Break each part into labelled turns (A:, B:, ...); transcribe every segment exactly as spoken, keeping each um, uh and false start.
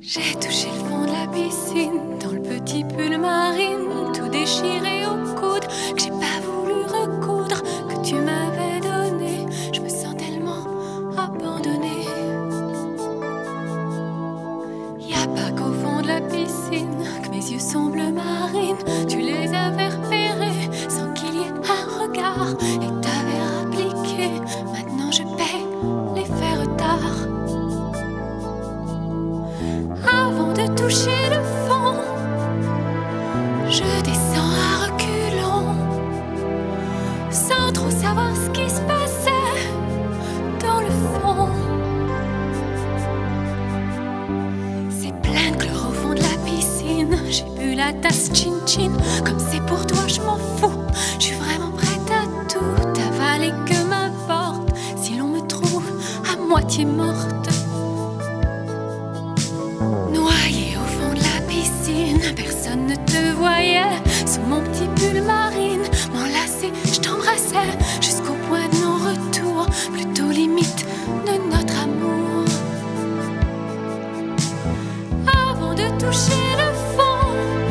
A: J'ai touché le fond de la piscine, dans le petit pull marine, tout déchiré au coude, que j'ai pas voulu recoudre, que tu m'avais donné. Je me sens tellement abandonnée. Y'a pas qu'au fond de la piscine que mes yeux sont bleu marine. Tu les avais repérés sans qu'il y ait un regard, et t'avais appliqué. Maintenant je paie les faits retards. Avant de toucher le fond, je descends à reculons, sans trop savoir ce qui se passait dans le fond. C'est plein de chlore au fond de la piscine. J'ai bu la tasse chin-chin. Comme c'est pour toi, je m'en fous. Je suis vraiment prête à tout avaler, que m'importe si l'on me trouve à moitié morte. Noyée au fond de la piscine, personne ne te voyait. Sous mon petit pull marine, m'enlacer, je t'embrassais jusqu'au point de non-retour, plutôt limite de notre amour. Avant de toucher le fond,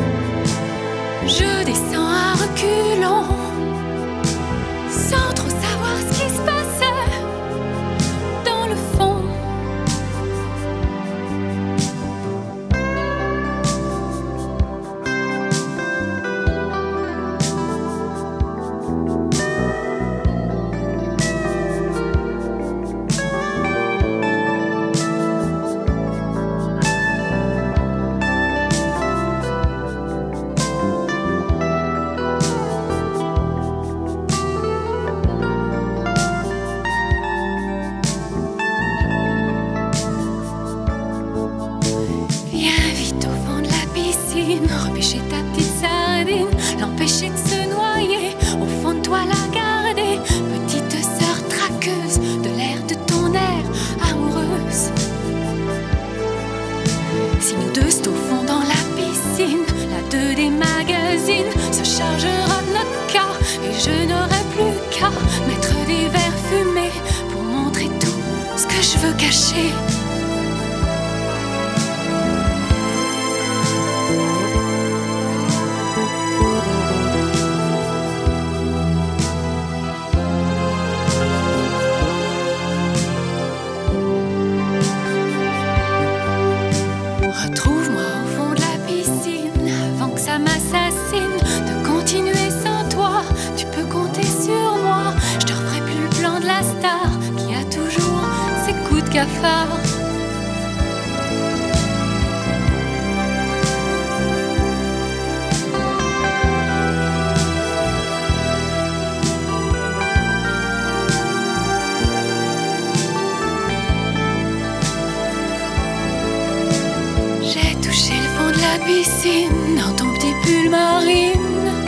A: je descends à reculons, sans trop savoir ce qui se passait dans le fond. Repêcher ta petite sardine, l'empêcher de se noyer, au fond de toi la garder, petite sœur traqueuse de l'air de ton air amoureuse. Si nous deux c'est au fond dans la piscine, la deux des magazines se chargera de notre cas, et je n'aurai plus qu'à mettre des verres fumés pour montrer tout ce que je veux cacher. Retrouve-moi au fond de la piscine avant que ça m'assassine. De continuer sans toi, tu peux compter sur moi. Je te referai plus le plan de la star qui a toujours ses coups de cafard. J'ai touché le fond de la piscine dans ton petit pull marine.